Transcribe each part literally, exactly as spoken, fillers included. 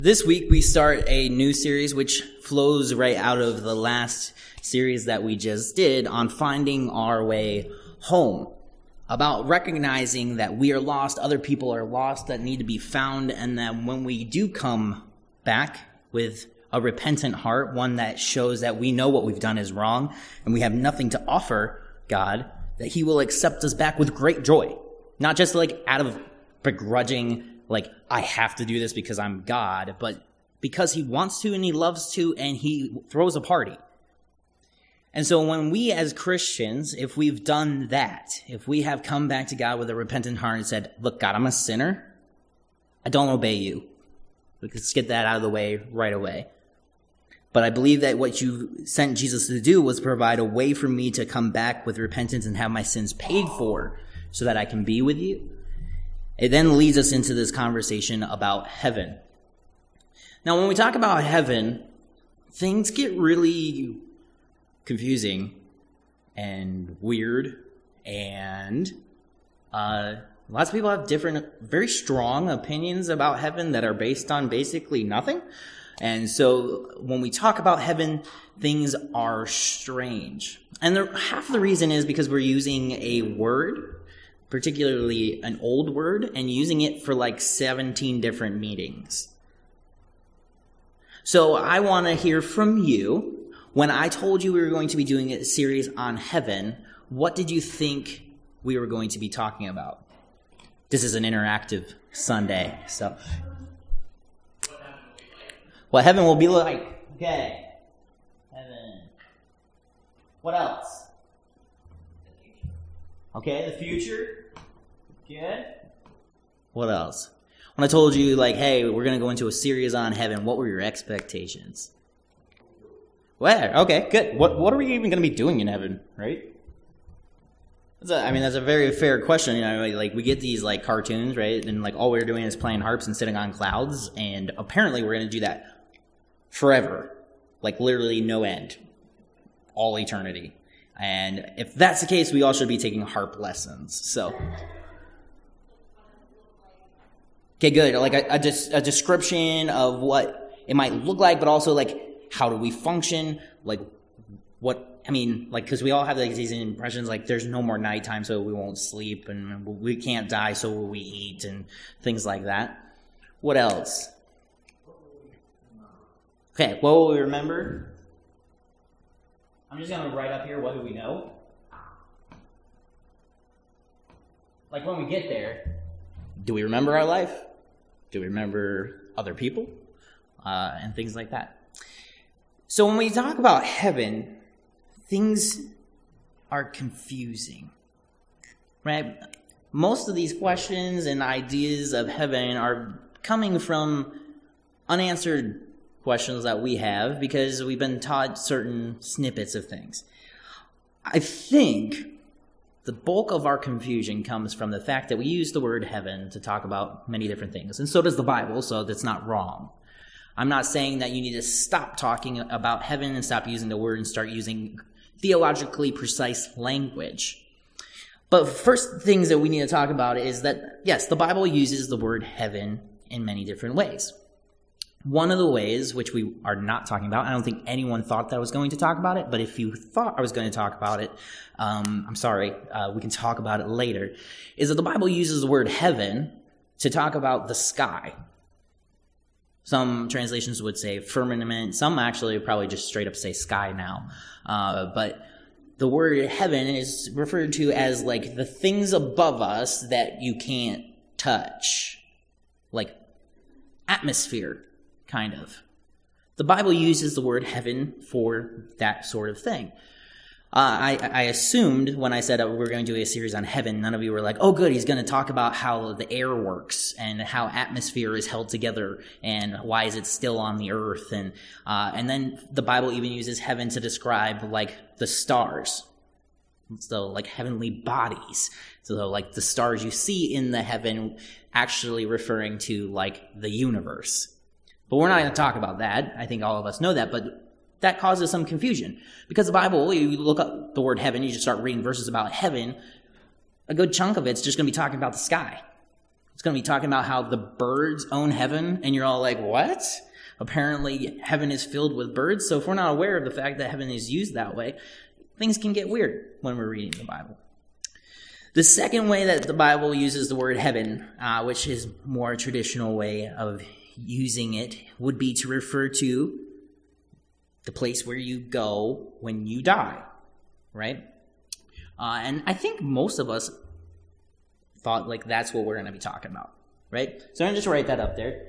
This week we start a new series which flows right out of the last series that we just did on finding our way home. About recognizing that we are lost, other people are lost that need to be found, and that when we do come back with a repentant heart, one that shows that we know what we've done is wrong and we have nothing to offer God, that he will accept us back with great joy. Not just like out of begrudging, like, I have to do this because I'm God, but because he wants to and he loves to and he throws a party. And so when we as Christians, if we've done that, if we have come back to God with a repentant heart and said, look, God, I'm a sinner. I don't obey you. Let's get that out of the way right away. But I believe that what you sent Jesus to do was provide a way for me to come back with repentance and have my sins paid for so that I can be with you. It then leads us into this conversation about heaven. Now, when we talk about heaven, things get really confusing and weird, and uh, lots of people have different, very strong opinions about heaven that are based on basically nothing. And so when we talk about heaven, things are strange. And there, half of the reason is because we're using a word, particularly an old word, and using it for like seventeen different meanings. So I want to hear from you. When I told you we were going to be doing a series on heaven, what did you think we were going to be talking about? This is an interactive Sunday, so. What heaven will be like. Okay. Heaven. What else? Okay, the future. Good. What else? When I told you, like, hey, we're going to go into a series on heaven, what were your expectations? Where? Okay, good. What What are we even going to be doing in heaven, right? That's a, I mean, that's a very fair question. You know, like, we get these, like, cartoons, right? And, like, all we're doing is playing harps and sitting on clouds. And apparently we're going to do that forever. Like, literally no end. All eternity. And if that's the case, we all should be taking harp lessons. So, okay, good. Like a, a, des- a description of what it might look like, but also like how do we function? Like what, I mean, like, because we all have like these impressions, like there's no more nighttime, so we won't sleep, and we can't die, so will we eat, and things like that. What else? Okay, what will we remember? I'm just going to write up here, what do we know? Like when we get there, do we remember our life? Do we remember other people? Uh, and things like that. So when we talk about heaven, things are confusing, right? Most of these questions and ideas of heaven are coming from unanswered questions that we have because we've been taught certain snippets of things. I think the bulk of our confusion comes from the fact that we use the word heaven to talk about many different things. And so does the Bible, so that's not wrong. I'm not saying that you need to stop talking about heaven and stop using the word and start using theologically precise language. But first things that we need to talk about is that, yes, the Bible uses the word heaven in many different ways. One of the ways, which we are not talking about, I don't think anyone thought that I was going to talk about it, but if you thought I was going to talk about it, um, I'm sorry, uh, we can talk about it later, is that the Bible uses the word heaven to talk about the sky. Some translations would say firmament, some actually probably just straight up say sky now, uh, but the word heaven is referred to as like the things above us that you can't touch, like atmosphere. Kind of. The Bible uses the word heaven for that sort of thing. Uh, I, I assumed when I said we were going to do a series on heaven, none of you were like, oh good, he's going to talk about how the air works and how atmosphere is held together and why is it still on the earth. And, uh, and then the Bible even uses heaven to describe like the stars. So like heavenly bodies. So like the stars you see in the heaven actually referring to like the universe. But we're not going to talk about that. I think all of us know that, but that causes some confusion. Because the Bible, you look up the word heaven, you just start reading verses about heaven, a good chunk of it's just going to be talking about the sky. It's going to be talking about how the birds own heaven, and you're all like, what? Apparently, heaven is filled with birds. So if we're not aware of the fact that heaven is used that way, things can get weird when we're reading the Bible. The second way that the Bible uses the word heaven, uh, which is more a traditional way of using it, would be to refer to the place where you go when you die, right? Uh, and I think most of us thought like that's what we're going to be talking about, right? So I'm going to just write that up there.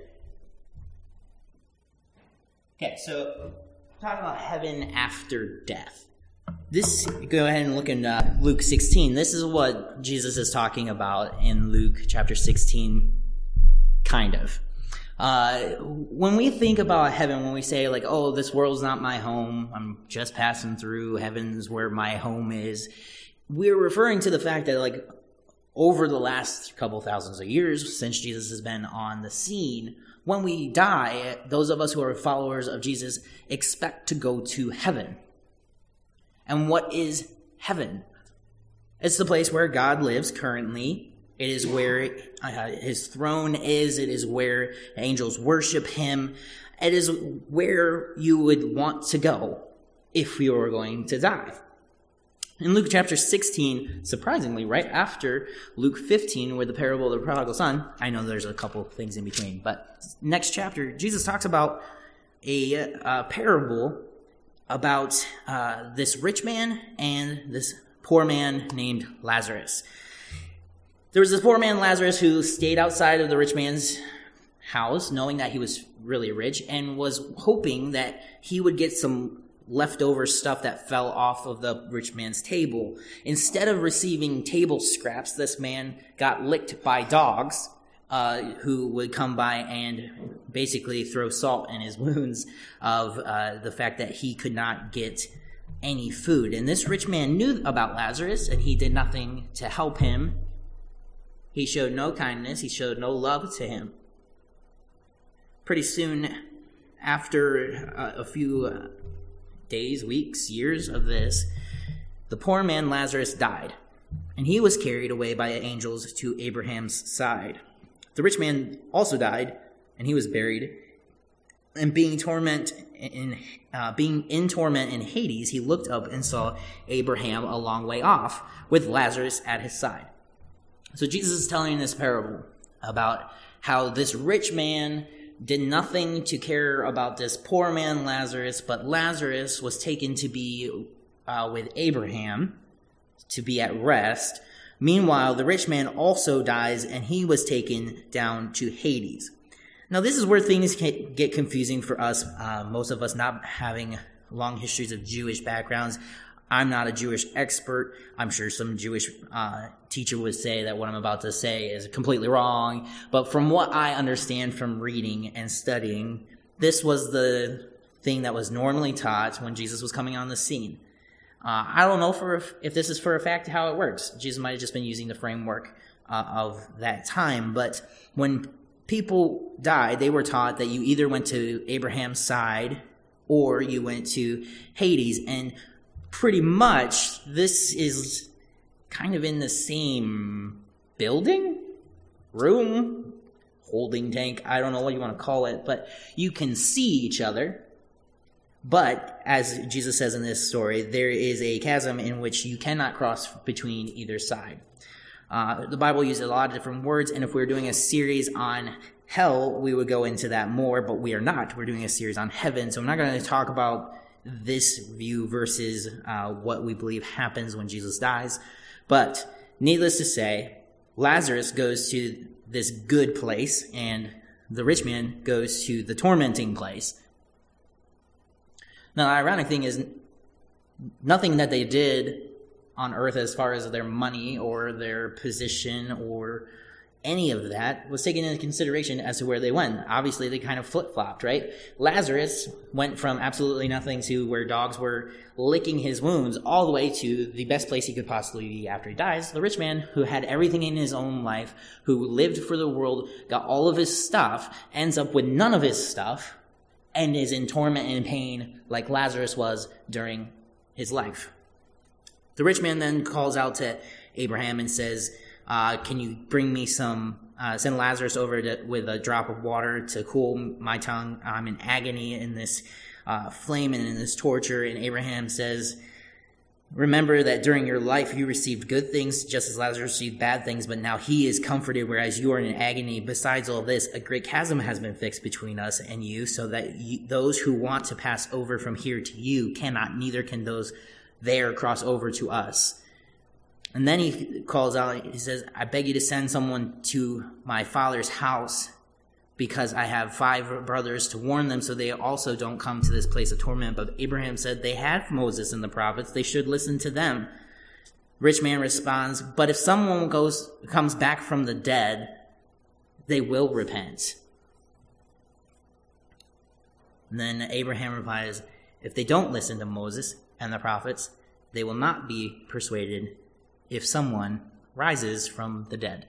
Okay, so talking about heaven after death. This, go ahead and look in uh, Luke sixteen. This is what Jesus is talking about in Luke chapter sixteen, kind of. Uh, when we think about heaven, when we say like, oh, this world's not my home, I'm just passing through, heaven's where my home is, we're referring to the fact that like over the last couple thousands of years, since Jesus has been on the scene, when we die, those of us who are followers of Jesus expect to go to heaven. And what is heaven? It's the place where God lives currently. It is where uh, his throne is. It is where angels worship him. It is where you would want to go if you were going to die. In Luke chapter sixteen, surprisingly, right after Luke fifteen, with the parable of the prodigal son, I know there's a couple things in between, but next chapter, Jesus talks about a, a parable about uh, this rich man and this poor man named Lazarus. There was this poor man, Lazarus, who stayed outside of the rich man's house, knowing that he was really rich, and was hoping that he would get some leftover stuff that fell off of the rich man's table. Instead of receiving table scraps, this man got licked by dogs, uh, who would come by and basically throw salt in his wounds of uh, the fact that he could not get any food. And this rich man knew about Lazarus, and he did nothing to help him. He showed no kindness. He showed no love to him. Pretty soon after uh, a few uh, days, weeks, years of this, the poor man Lazarus died, and he was carried away by angels to Abraham's side. The rich man also died, and he was buried. And being torment in uh, being in torment in Hades, he looked up and saw Abraham a long way off, with Lazarus at his side. So Jesus is telling this parable about how this rich man did nothing to care about this poor man Lazarus, but Lazarus was taken to be uh, with Abraham, to be at rest. Meanwhile, the rich man also dies, and he was taken down to Hades. Now, this is where things can get confusing for us, uh, most of us not having long histories of Jewish backgrounds. I'm not a Jewish expert. I'm sure some Jewish uh, teacher would say that what I'm about to say is completely wrong. But from what I understand from reading and studying, this was the thing that was normally taught when Jesus was coming on the scene. Uh, I don't know for if, if this is for a fact how it works. Jesus might have just been using the framework uh, of that time. But when people died, they were taught that you either went to Abraham's side or you went to Hades. And pretty much this is kind of in the same building, room, holding tank. I don't know what you want to call it, but you can see each other. But as Jesus says in this story, there is a chasm in which you cannot cross between either side. Uh, the Bible uses a lot of different words, and if we were doing a series on hell, we would go into that more, but we are not. We're doing a series on heaven, so I'm not going to talk about this view versus uh, what we believe happens when Jesus dies. But needless to say, Lazarus goes to this good place, and the rich man goes to the tormenting place. Now, the ironic thing is, nothing that they did on earth as far as their money or their position or any of that was taken into consideration as to where they went. Obviously, they kind of flip-flopped, right? Lazarus went from absolutely nothing to where dogs were licking his wounds all the way to the best place he could possibly be after he dies. The rich man, who had everything in his own life, who lived for the world, got all of his stuff, ends up with none of his stuff, and is in torment and pain like Lazarus was during his life. The rich man then calls out to Abraham and says, uh, can you bring me some uh, send Lazarus over to, with a drop of water to cool my tongue. I'm in agony in this uh, flame and in this torture. And Abraham says, remember that during your life you received good things just as Lazarus received bad things, but now he is comforted, whereas you are in agony. Besides all this, a great chasm has been fixed between us and you, so that you, those who want to pass over from here to you cannot, neither can those there cross over to us. And then he calls out, he says, I beg you to send someone to my father's house, because I have five brothers, to warn them so they also don't come to this place of torment. But Abraham said, they had Moses and the prophets, they should listen to them. Rich man responds, but if someone goes comes back from the dead, they will repent. And then Abraham replies, if they don't listen to Moses and the prophets, they will not be persuaded if someone rises from the dead.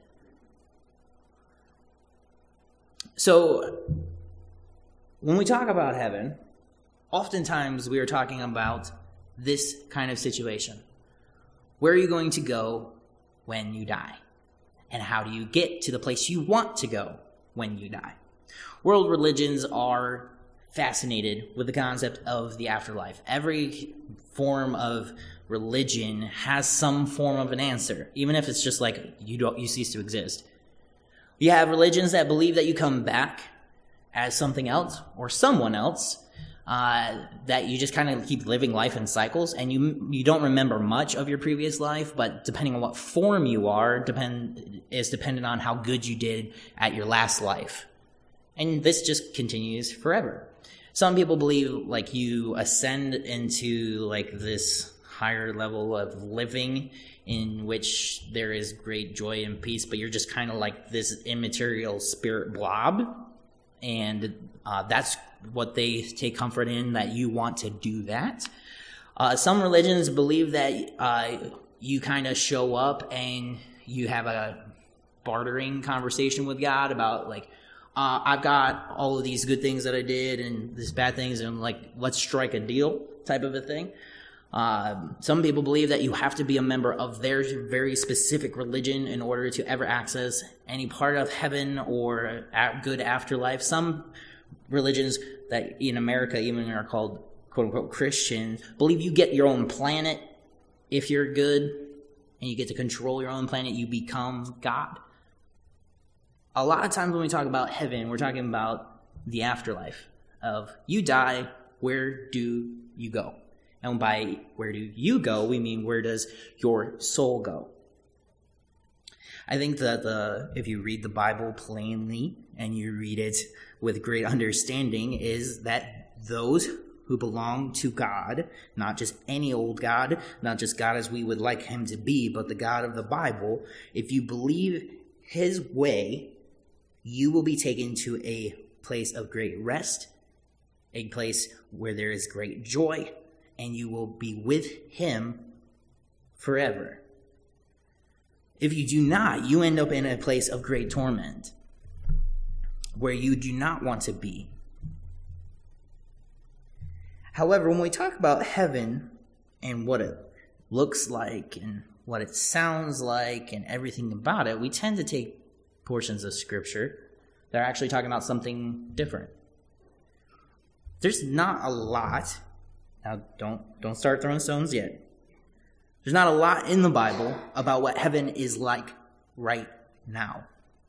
So, when we talk about heaven, oftentimes we are talking about this kind of situation. Where are you going to go when you die? And how do you get to the place you want to go when you die? World religions are fascinated with the concept of the afterlife. Every form of religion has some form of an answer, even if it's just like you don't you cease to exist. You have religions that believe that you come back as something else or someone else, uh, that you just kind of keep living life in cycles, and you you don't remember much of your previous life, but depending on what form you are, depend is dependent on how good you did at your last life. And this just continues forever. Some people believe like you ascend into like this higher level of living in which there is great joy and peace, but you're just kind of like this immaterial spirit blob. And uh, that's what they take comfort in, that you want to do that. Uh, some religions believe that uh, you kind of show up and you have a bartering conversation with God about like, uh, I've got all of these good things that I did and these bad things, and like, let's strike a deal type of a thing. Uh, some people believe that you have to be a member of their very specific religion in order to ever access any part of heaven or a good afterlife. Some religions that in America even are called quote-unquote Christian believe you get your own planet if you're good, and you get to control your own planet. You become God. A lot of times when we talk about heaven, we're talking about the afterlife of you die, where do you go? And by where do you go, we mean where does your soul go? I think that the if you read the Bible plainly and you read it with great understanding, is that those who belong to God, not just any old God, not just God as we would like him to be, but the God of the Bible, if you believe his way, you will be taken to a place of great rest, a place where there is great joy, and you will be with him forever. If you do not, you end up in a place of great torment where you do not want to be. However, when we talk about heaven and what it looks like and what it sounds like and everything about it, we tend to take portions of Scripture that are actually talking about something different. There's not a lot. Now, don't don't start throwing stones yet. There's not a lot in the Bible about what heaven is like right now.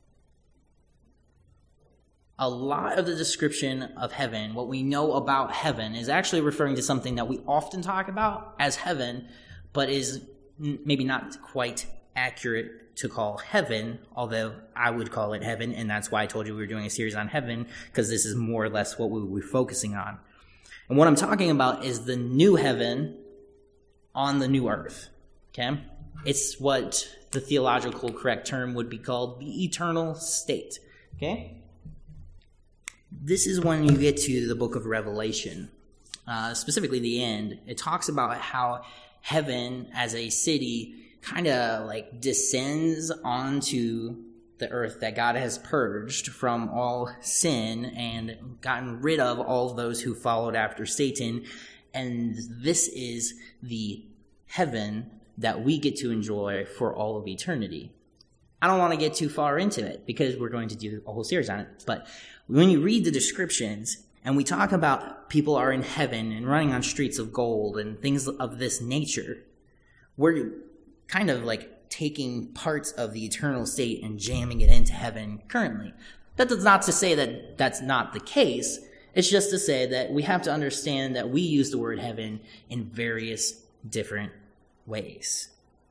A lot of the description of heaven, what we know about heaven, is actually referring to something that we often talk about as heaven, but is maybe not quite accurate to call heaven, although I would call it heaven, and that's why I told you we were doing a series on heaven, because this is more or less what we will be focusing on. And what I'm talking about is the new heaven on the new earth, okay? It's what the theological correct term would be called the eternal state, okay? This is when you get to the book of Revelation, uh, specifically the end. It talks about how heaven as a city kind of like descends onto the earth that God has purged from all sin and gotten rid of all of those who followed after Satan. And this is the heaven that we get to enjoy for all of eternity. I don't want to get too far into it because we're going to do a whole series on it. But when you read the descriptions and we talk about people are in heaven and running on streets of gold and things of this nature, we're kind of like taking parts of the eternal state and jamming it into heaven currently. That is not to say that that's not the case. It's just to say that we have to understand that we use the word heaven in various different ways.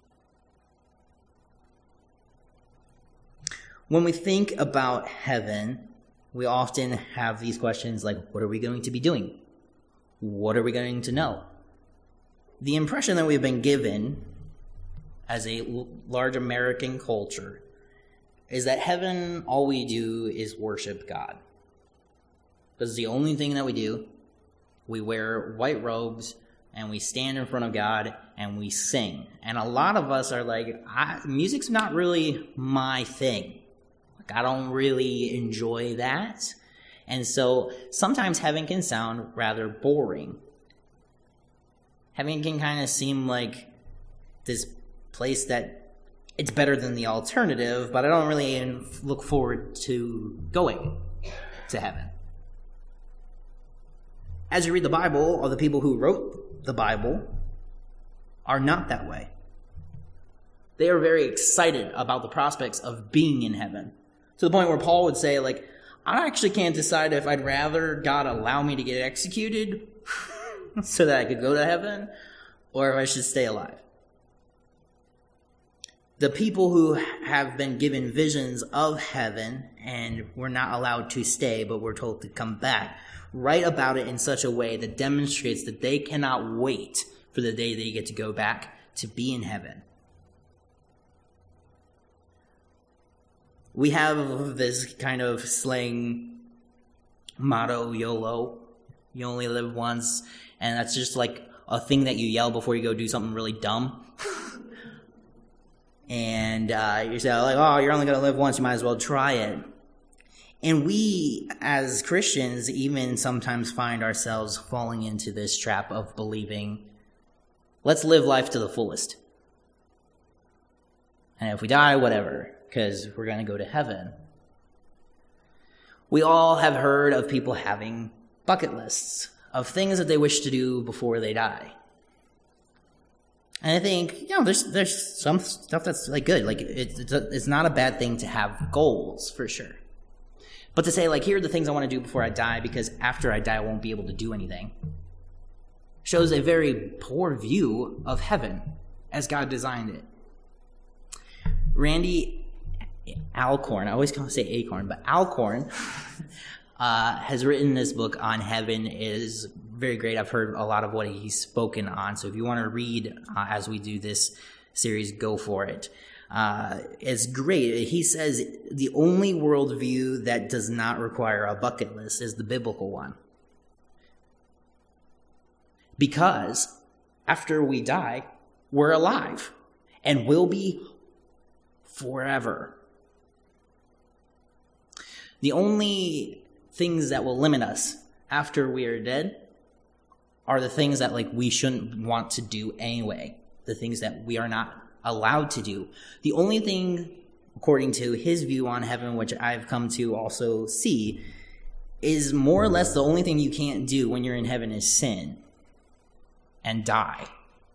When we think about heaven, we often have these questions like, what are we going to be doing? What are we going to know? The impression that we've been given as a large American culture is that heaven, all we do is worship God. This is the only thing that we do. We wear white robes and we stand in front of God and we sing. And a lot of us are like, I, music's not really my thing. Like, I don't really enjoy that. And so sometimes heaven can sound rather boring. Heaven can kind of seem like this place that it's better than the alternative, but I don't really look forward to going to heaven. As you read the Bible, or the people who wrote the Bible are not that way. They are very excited about the prospects of being in heaven, to the point where Paul would say, like, I actually can't decide if I'd rather God allow me to get executed so that I could go to heaven, or if I should stay alive. The people who have been given visions of heaven and were not allowed to stay, but were told to come back, write about it in such a way that demonstrates that they cannot wait for the day they get to go back to be in heaven. We have this kind of slang motto, YOLO. You only live once. And that's just like a thing that you yell before you go do something really dumb. And uh, you say, like, oh, you're only going to live once, you might as well try it. And we, as Christians, even sometimes find ourselves falling into this trap of believing, let's live life to the fullest. And if we die, whatever, because we're going to go to heaven. We all have heard of people having bucket lists of things that they wish to do before they die. And I think, you know, there's there's some stuff that's like good. Like it, it's, a, it's not a bad thing to have goals, for sure. But to say, like, here are the things I want to do before I die, because after I die I won't be able to do anything, shows a very poor view of heaven as God designed it. Randy Alcorn, I always call say Acorn, but Alcorn uh, has written this book on heaven. It is very great. I've heard a lot of what he's spoken on. So if you want to read uh, as we do this series, go for it. Uh, it's great. He says the only worldview that does not require a bucket list is the biblical one. Because after we die, we're alive and will be forever. The only things that will limit us after we are dead are the things that, like, we shouldn't want to do anyway. The things that we are not allowed to do. The only thing, according to his view on heaven, which I've come to also see, is more or less the only thing you can't do when you're in heaven is sin and die.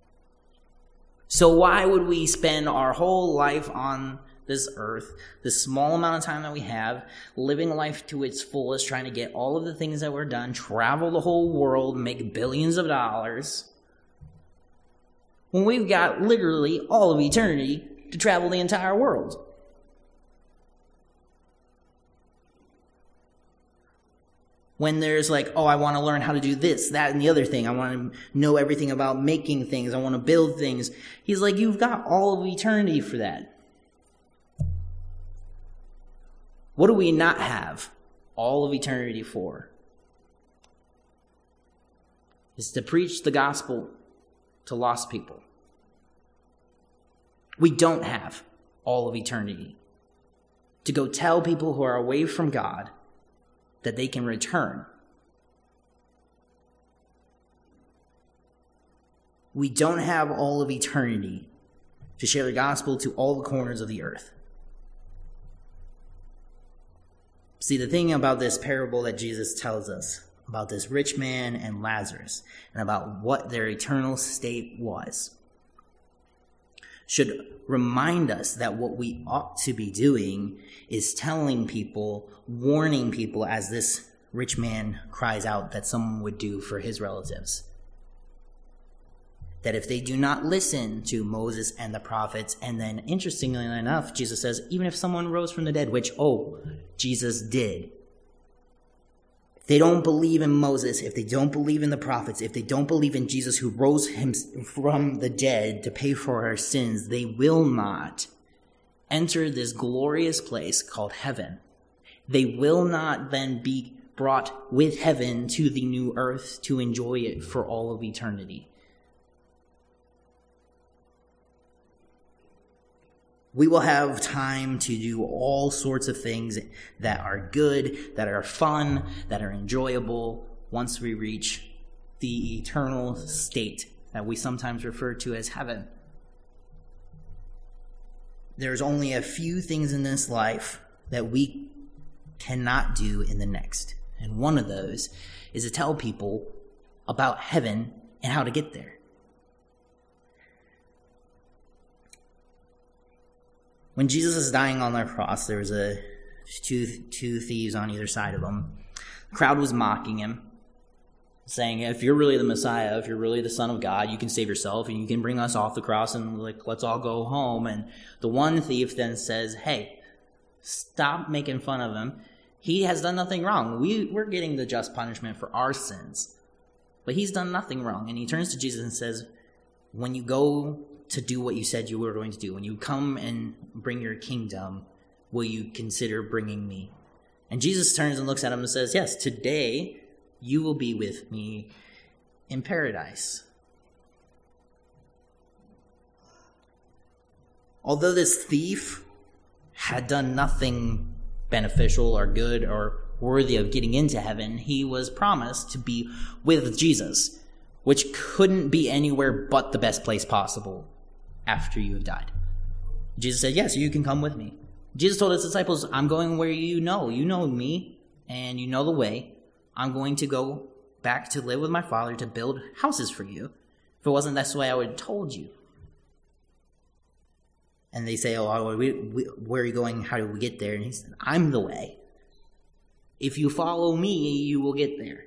So why would we spend our whole life on this earth, this small amount of time that we have, living life to its fullest, trying to get all of the things that we're done, travel the whole world, make billions of dollars, when we've got literally all of eternity to travel the entire world? When there's like, oh, I want to learn how to do this, that, and the other thing. I want to know everything about making things. I want to build things. He's like, you've got all of eternity for that. What do we not have all of eternity for? It's to preach the gospel to lost people. We don't have all of eternity to go tell people who are away from God that they can return. We don't have all of eternity to share the gospel to all the corners of the earth. See, the thing about this parable that Jesus tells us about this rich man and Lazarus and about what their eternal state was should remind us that what we ought to be doing is telling people, warning people, as this rich man cries out that someone would do for his relatives. That if they do not listen to Moses and the prophets, and then interestingly enough, Jesus says, even if someone rose from the dead, which, oh, Jesus did. If they don't believe in Moses, if they don't believe in the prophets, if they don't believe in Jesus who rose him from the dead to pay for our sins, they will not enter this glorious place called heaven. They will not then be brought with heaven to the new earth to enjoy it for all of eternity. We will have time to do all sorts of things that are good, that are fun, that are enjoyable once we reach the eternal state that we sometimes refer to as heaven. There's only a few things in this life that we cannot do in the next. And one of those is to tell people about heaven and how to get there. When Jesus is dying on the cross, there was a two, two thieves on either side of him. The crowd was mocking him, saying, if you're really the Messiah, if you're really the Son of God, you can save yourself and you can bring us off the cross and like let's all go home. And the one thief then says, hey, stop making fun of him. He has done nothing wrong. We, we're getting the just punishment for our sins. But he's done nothing wrong. And he turns to Jesus and says, when you go to do what you said you were going to do, when you come and bring your kingdom, will you consider bringing me? And Jesus turns and looks at him and says, yes, today you will be with me in paradise. Although this thief had done nothing beneficial or good or worthy of getting into heaven, he was promised to be with Jesus, which couldn't be anywhere but the best place possible after you have died. Jesus said, yes, you can come with me. Jesus told his disciples, I'm going where you know. You know me, and you know the way. I'm going to go back to live with my Father to build houses for you. If it wasn't this way, I would have told you. And they say, oh, we, we, where are you going? How do we get there? And he said, I'm the way. If you follow me, you will get there.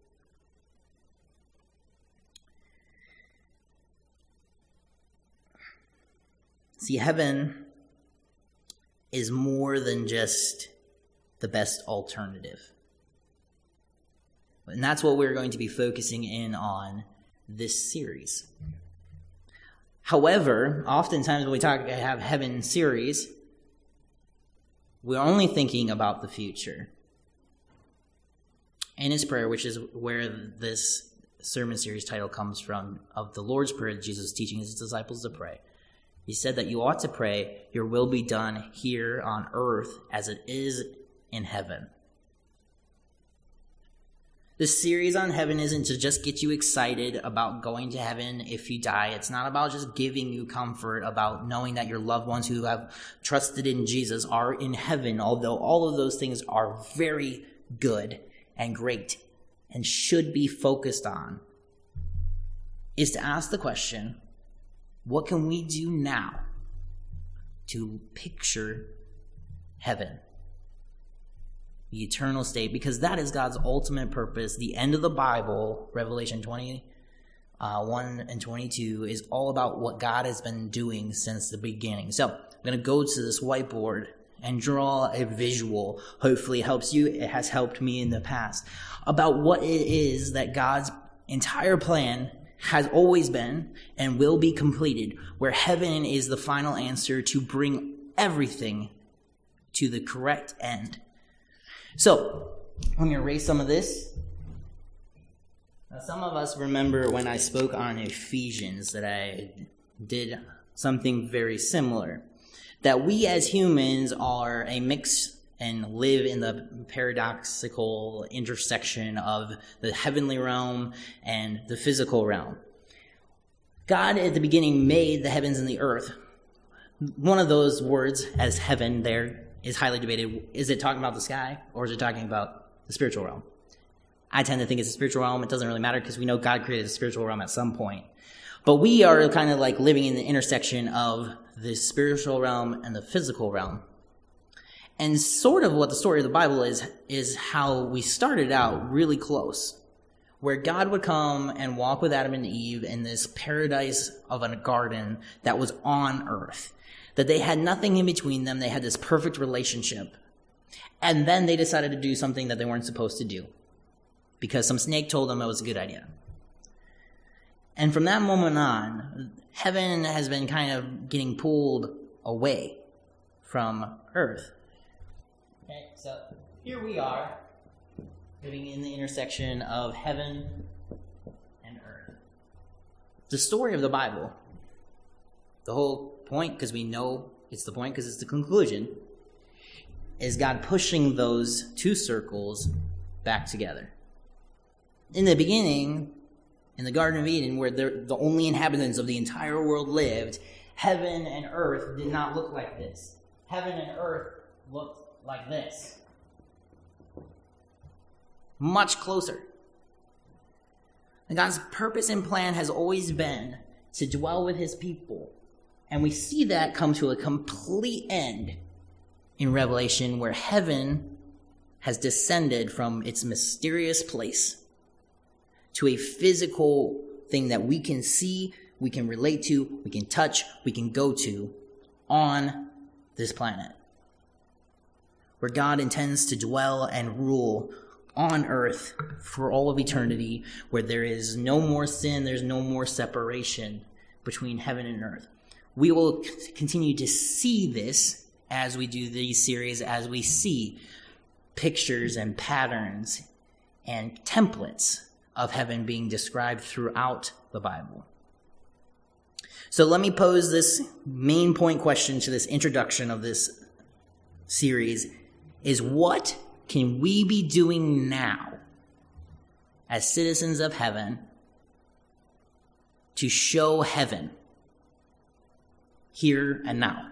See, heaven is more than just the best alternative. And that's what we're going to be focusing in on this series. However, oftentimes when we talk have heaven series, we're only thinking about the future. In his prayer, which is where this sermon series title comes from, of the Lord's Prayer that Jesus is teaching his disciples to pray, he said that you ought to pray, your will be done here on earth as it is in heaven. This series on heaven isn't to just get you excited about going to heaven if you die. It's not about just giving you comfort about knowing that your loved ones who have trusted in Jesus are in heaven, although all of those things are very good and great and should be focused on. Is to ask the question, what can we do now to picture heaven? The eternal state, because that is God's ultimate purpose. The end of the Bible, Revelation twenty-one and twenty-two, is all about what God has been doing since the beginning. So I'm going to go to this whiteboard and draw a visual. Hopefully it helps you. It has helped me in the past. About what it is that God's entire plan has always been and will be completed, where heaven is the final answer to bring everything to the correct end. So, I'm going to erase some of this. Now, some of us remember when I spoke on Ephesians that I did something very similar. That we as humans are a mix and live in the paradoxical intersection of the heavenly realm and the physical realm. God at the beginning made the heavens and the earth. One of those words as heaven there is highly debated. Is it talking about the sky, or is it talking about the spiritual realm? I tend to think it's a spiritual realm. It doesn't really matter because we know God created a spiritual realm at some point. But we are kind of like living in the intersection of the spiritual realm and the physical realm. And sort of what the story of the Bible is, is how we started out really close, where God would come and walk with Adam and Eve in this paradise of a garden that was on earth, that they had nothing in between them. They had this perfect relationship. And then they decided to do something that they weren't supposed to do because some snake told them it was a good idea. And from that moment on, heaven has been kind of getting pulled away from earth. Okay, so here we are, living in the intersection of heaven and earth. The story of the Bible, the whole point, because we know it's the point, because it's the conclusion, is God pushing those two circles back together. In the beginning, in the Garden of Eden, where the only inhabitants of the entire world lived, heaven and earth did not look like this. Heaven and earth looked like this. Much closer. And God's purpose and plan has always been to dwell with his people. And we see that come to a complete end in Revelation, where heaven has descended from its mysterious place to a physical thing that we can see, we can relate to, we can touch, we can go to on this planet, where God intends to dwell and rule on earth for all of eternity, where there is no more sin, there's no more separation between heaven and earth. We will continue to see this as we do these series, as we see pictures and patterns and templates of heaven being described throughout the Bible. So let me pose this main point question to this introduction of this series, is what can we be doing now as citizens of heaven to show heaven here and now?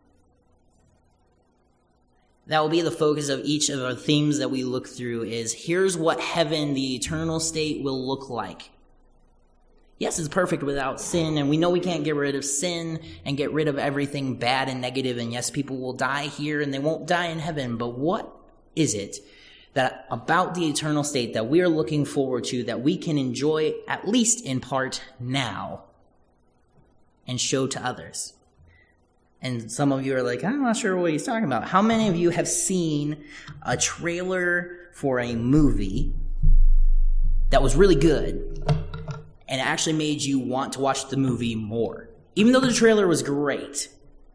That will be the focus of each of our themes that we look through, is here's what heaven, the eternal state, will look like. Yes, it's perfect without sin, and we know we can't get rid of sin and get rid of everything bad and negative, and yes, people will die here and they won't die in heaven, but what is it that about the eternal state that we are looking forward to, that we can enjoy, at least in part, now and show to others? And some of you are like, I'm not sure what he's talking about. How many of you have seen a trailer for a movie that was really good and it actually made you want to watch the movie more, even though the trailer was great?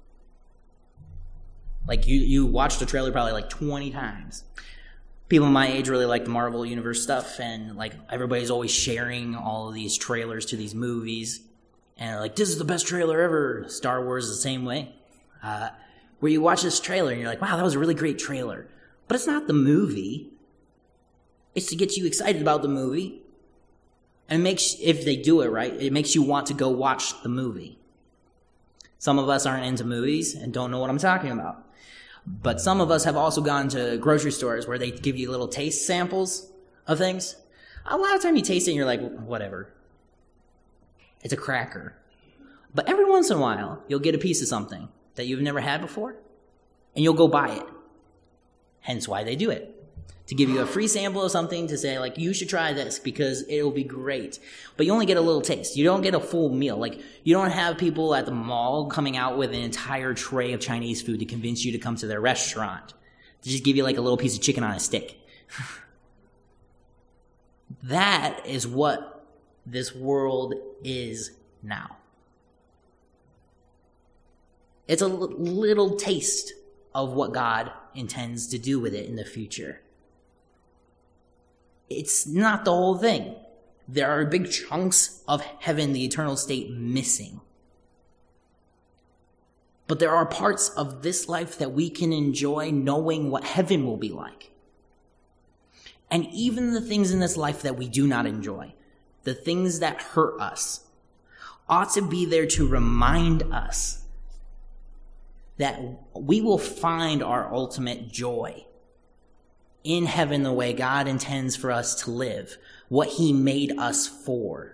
Like, you, you watched the trailer probably like twenty times. People my age really like the Marvel Universe stuff, and like everybody's always sharing all of these trailers to these movies. And they're like, this is the best trailer ever. Star Wars is the same way. Uh, where you watch this trailer and you're like, wow, that was a really great trailer. But it's not the movie. It's to get you excited about the movie. And it makes, if they do it right, it makes you want to go watch the movie. Some of us aren't into movies and don't know what I'm talking about. But some of us have also gone to grocery stores where they give you little taste samples of things. A lot of time you taste it and you're like, whatever. It's a cracker. But every once in a while, you'll get a piece of something that you've never had before, and you'll go buy it. Hence why they do it. To give you a free sample of something, to say, like, you should try this because it'll be great. But you only get a little taste. You don't get a full meal. Like, you don't have people at the mall coming out with an entire tray of Chinese food to convince you to come to their restaurant. To just give you, like, a little piece of chicken on a stick. That is what this world is now. It's a little taste of what God intends to do with it in the future. It's not the whole thing. There are big chunks of heaven, the eternal state, missing. But there are parts of this life that we can enjoy knowing what heaven will be like. And even the things in this life that we do not enjoy, the things that hurt us, ought to be there to remind us that we will find our ultimate joy in heaven the way God intends for us to live, what he made us for.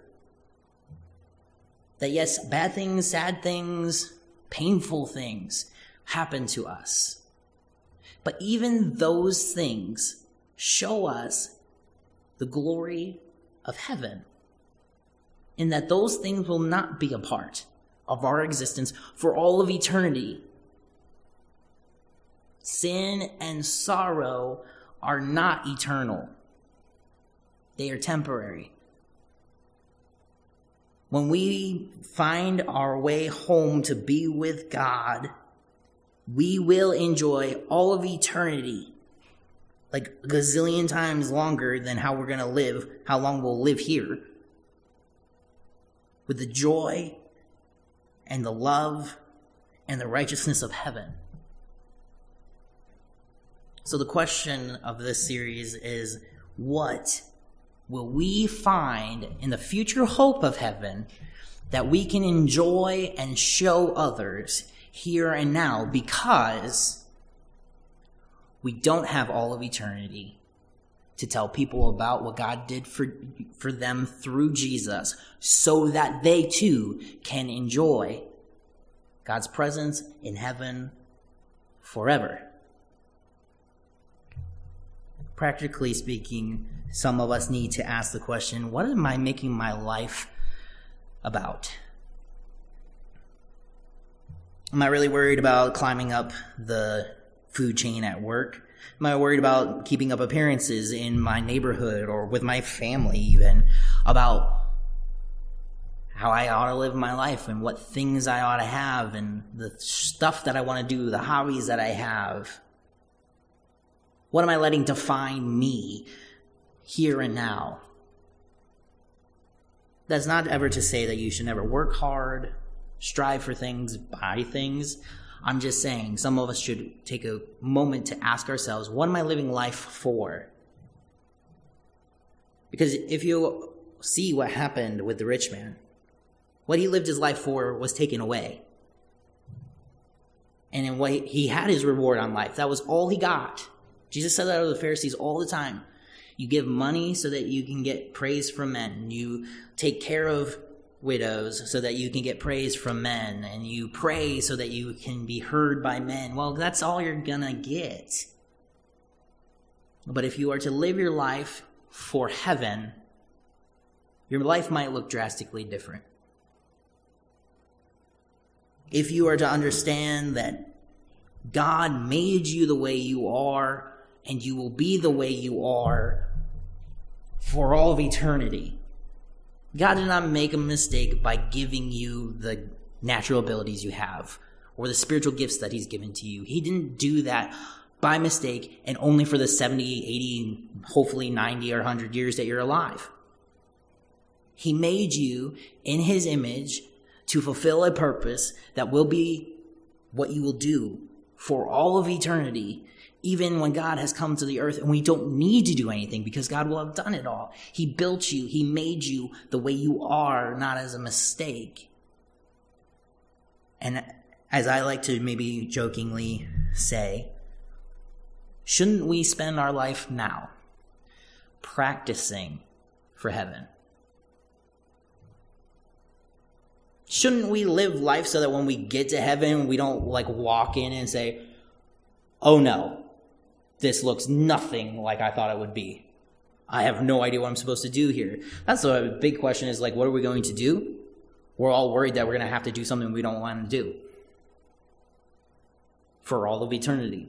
That yes, bad things, sad things, painful things happen to us. But even those things show us the glory of heaven, in that those things will not be a part of our existence for all of eternity. Sin and sorrow are not eternal. They are temporary. When we find our way home to be with God, we will enjoy all of eternity, like a gazillion times longer than how we're going to live, how long we'll live here, with the joy and the love and the righteousness of heaven. So the question of this series is, what will we find in the future hope of heaven that we can enjoy and show others here and now, because we don't have all of eternity to tell people about what God did for, for them through Jesus, so that they too can enjoy God's presence in heaven forever. Practically speaking, some of us need to ask the question, what am I making my life about? Am I really worried about climbing up the food chain at work? Am I worried about keeping up appearances in my neighborhood or with my family even? About how I ought to live my life and what things I ought to have and the stuff that I want to do, the hobbies that I have? What am I letting define me here and now? That's not ever to say that you should never work hard, strive for things, buy things. I'm just saying some of us should take a moment to ask ourselves, what am I living life for? Because if you see what happened with the rich man, what he lived his life for was taken away. And in what he had his reward on life, that was all he got. Jesus said that to the Pharisees all the time. You give money so that you can get praise from men. You take care of widows so that you can get praise from men. And you pray so that you can be heard by men. Well, that's all you're gonna get. But if you are to live your life for heaven, your life might look drastically different. If you are to understand that God made you the way you are, and you will be the way you are for all of eternity. God did not make a mistake by giving you the natural abilities you have or the spiritual gifts that he's given to you. He didn't do that by mistake and only for the seventy, eighty, hopefully ninety or one hundred years that you're alive. He made you in his image to fulfill a purpose that will be what you will do for all of eternity, even when God has come to the earth and we don't need to do anything because God will have done it all. He built you. He made you the way you are, not as a mistake. And as I like to maybe jokingly say, shouldn't we spend our life now practicing for heaven? Shouldn't we live life so that when we get to heaven, we don't like walk in and say, oh no, this looks nothing like I thought it would be. I have no idea what I'm supposed to do here. That's the big question, is like, what are we going to do? We're all worried that we're going to have to do something we don't want to do for all of eternity.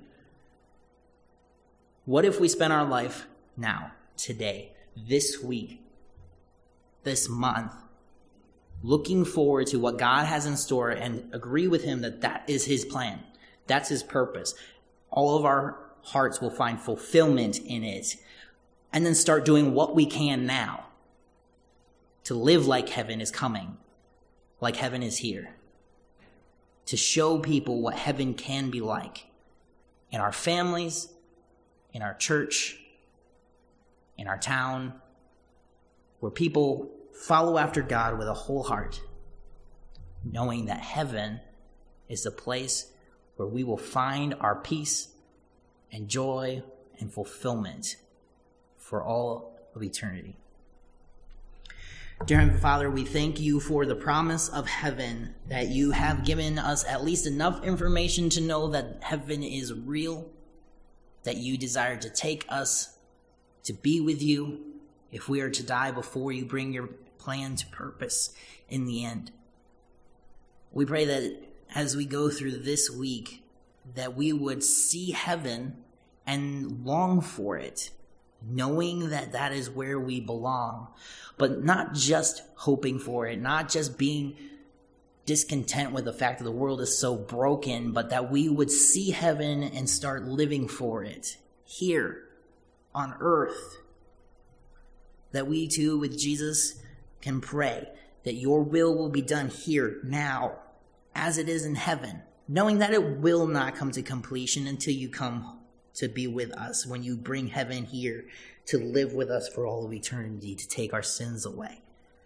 What if we spend our life now, today, this week, this month, looking forward to what God has in store and agree with him that that is his plan. That's his purpose. All of our hearts will find fulfillment in it. And then start doing what we can now to live like heaven is coming, like heaven is here. To show people what heaven can be like in our families, in our church, in our town, where people follow after God with a whole heart, knowing that heaven is the place where we will find our peace and joy and fulfillment for all of eternity. Dear Heavenly Father, we thank you for the promise of heaven, that you have given us at least enough information to know that heaven is real, that you desire to take us to be with you if we are to die before you bring your plan to purpose in the end. We pray that as we go through this week, that we would see heaven and long for it, knowing that that is where we belong, but not just hoping for it, not just being discontent with the fact that the world is so broken, but that we would see heaven and start living for it here on earth. That we too, with Jesus, can pray that your will will be done here, now, as it is in heaven, knowing that it will not come to completion until you come to be with us, when you bring heaven here to live with us for all of eternity, to take our sins away.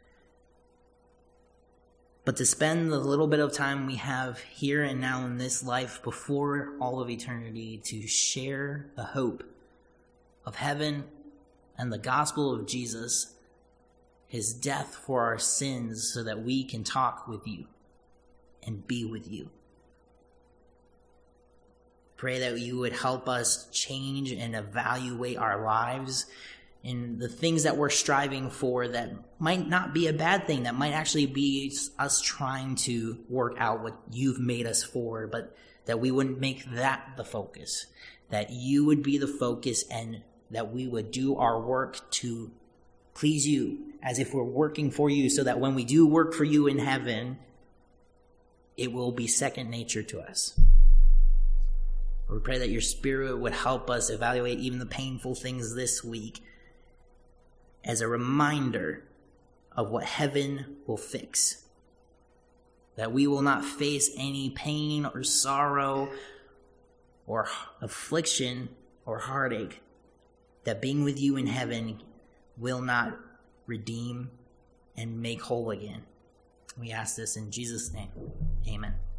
But to spend the little bit of time we have here and now in this life before all of eternity to share the hope of heaven and the gospel of Jesus, his death for our sins, so that we can talk with you and be with you. Pray that you would help us change and evaluate our lives in the things that we're striving for that might not be a bad thing, that might actually be us trying to work out what you've made us for, but that we wouldn't make that the focus, that you would be the focus, and that we would do our work to please you as if we're working for you, so that when we do work for you in heaven, it will be second nature to us. We pray that your Spirit would help us evaluate even the painful things this week as a reminder of what heaven will fix. That we will not face any pain or sorrow or affliction or heartache. That being with you in heaven will not redeem and make whole again. We ask this in Jesus' name. Amen.